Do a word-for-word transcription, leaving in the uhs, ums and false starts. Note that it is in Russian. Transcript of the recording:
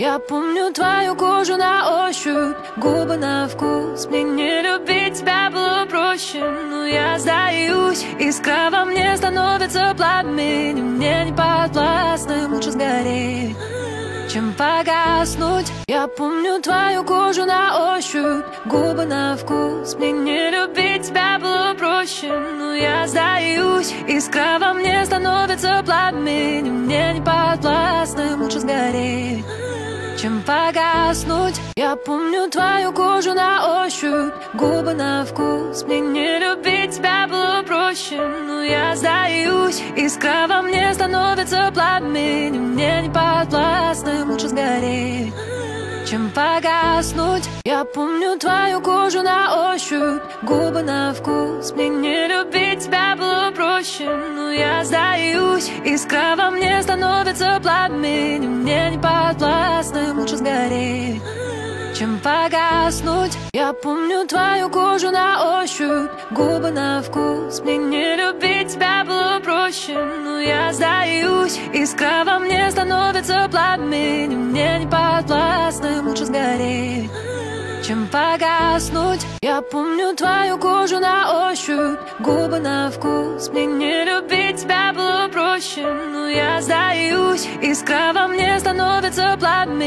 Я помню твою кожу на ощупь, губы на вкус. Мне не любить тебя было проще, но я сдаюсь. Искра во мне становится пламенем, мне не подвластным, лучше сгореть, чем погаснуть. Я помню твою кожу на ощупь, губы на вкус. Мне не любить тебя было проще, но я сдаюсь. Искра во мне становится пламенем, мне не подвластным, лучше сгореть, чем погаснуть. Я помню твою кожу на ощупь, губы на вкус. Мне не любить тебя было проще, но я сдаюсь. Искра во мне становится пламенем, мне не подвластным, лучше сгореть, чем погаснуть. Я помню твою кожу на ощупь, губы на вкус. Мне не любить тебя было проще, но я сдаюсь. Искра во мне становится пламенем, мне не подвластным, лучше сгореть, чем погаснуть. Я помню твою кожу на ощупь, губы на вкус. Мне не любить тебя было проще, но я сдаюсь. Искра во мне становится пламенем, мне не подвластным, лучше сгореть, чем погаснуть. Я помню твою кожу на ощупь, губы на вкус. Мне не любить тебя было проще, но я сдаюсь. Искра во мне становится пламенем.